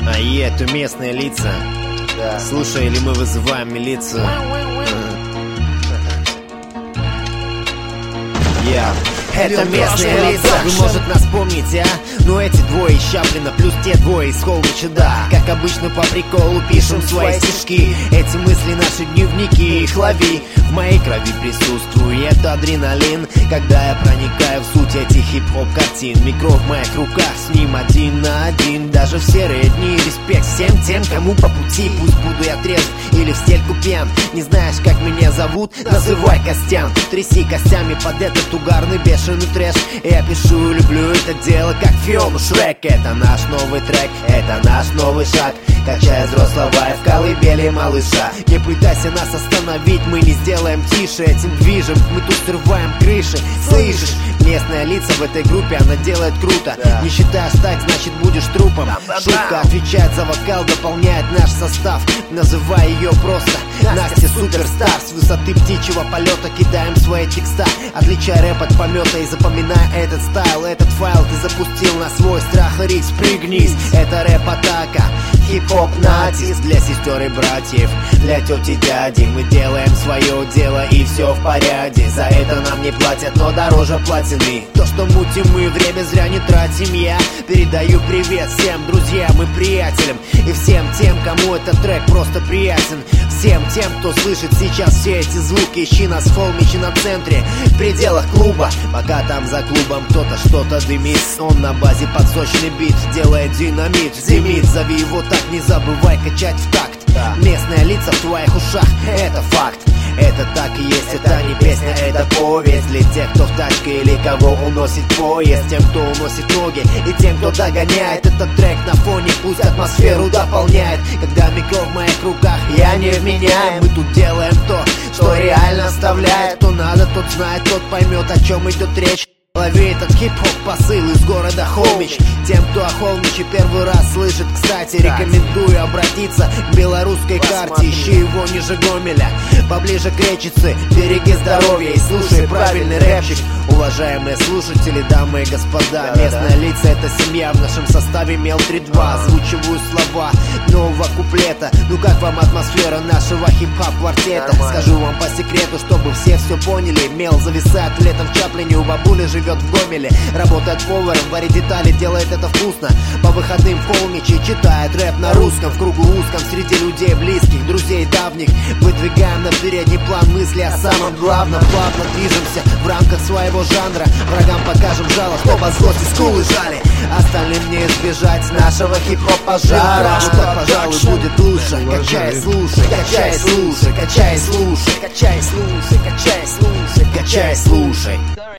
Это местные лица. Да. Слушай, или мы вызываем милицию? Это местные лица. Вы, может, нас помните, а? Но эти двое из Чаплина плюс те двое из Холмича, да. Как обычно по приколу пишем свои стишки. Эти мысли наши дневники, их лови. В моей крови присутствует адреналин, когда я проникаю в суть этих хип-хоп картин. Микро в моих руках, с ним один на один. Даже в серые дни респект всем тем, кому по пути. Пусть буду я трезв или в стельку пьян. Не знаешь, как меня зовут? Называй Костян. Тряси костями под этот угарный бешеный трэш. Я пишу и люблю это дело, как Фиону Шрек. Это наш новый трек, это наш новый шаг. Качая взрослого в колыбели малыша. Не пытайся нас остановить, мы не сделаем тише. Этим движем, мы тут срываем крыши. Слышишь? Местные лица в этой группе, она делает круто. Не считаешь так, значит будешь трупом. Шутка отвечает за вокал, дополняет наш состав. Называй ее просто Настя Суперстар. С высоты птичьего полета кидаем свои текста. Отличай рэп от помета и запоминай этот стайл. Этот файл ты запустил на свой страх и риск. Пригнись, это рэп-атака. Хип-хоп натиск для сестер и братьев, для тети и дяди. Мы делаем свое дело и все в порядке. За это нам не платят, но дороже платины. То, что мутим мы, время зря не тратим. Я передаю привет всем друзьям и приятелям. И всем тем, кому этот трек просто приятен. Всем тем, кто слышит сейчас все эти звуки. Ищи нас в Холмиче на центре, в пределах клуба. Пока там за клубом кто-то что-то дымит. Он на базе под сочный бит делает динамит. Зимит, зови его так, не забывай качать в такт. Местные лица в твоих ушах, это факт. Это так и есть, это не песня, это повесть. Для тех, кто в тачке или кого уносит поезд. Тем, кто уносит ноги и тем, кто догоняет. Этот трек на фоне пусть атмосферу дополняет. Когда микро в моих руках, я не вменяем. Мы тут делаем то, что реально вставляет. Кто надо, тот знает, тот поймет, о чем идет речь. Лови этот хип-хоп посыл из города Холмич. Тем, кто о Холмиче первый раз слышит, кстати, рекомендую обратиться к белорусской карте. Ищи его ниже Гомеля, поближе к речице. Береги здоровье и слушай правильный рэпчик. Уважаемые слушатели, дамы и господа, местные лица — это семья. В нашем составе Мел 3-2. Озвучиваю слова нового куплета. Ну как вам атмосфера нашего хип-хоп квартета? Скажу вам по секрету, чтобы все поняли. Мел зависает летом в Чаплине, у бабули живет в Гомеле. Работает поваром, варит детали, делает это вкусно. По выходным в Холмиче читает рэп на русском. В кругу узком, среди людей близких, друзей давних. Выдвигаем на передний план мысли о самом главном. Плавно движемся в рамках своего жанра. Врагам покажем жало, чтобы злости скулы жали. Остальным не избежать нашего хип-хоп пожара. Ну так, пожалуй, будет лучше. Качай, слушай, качай, слушай, качай, слушай, качай, слушай, качай, слушай, качай, слушай.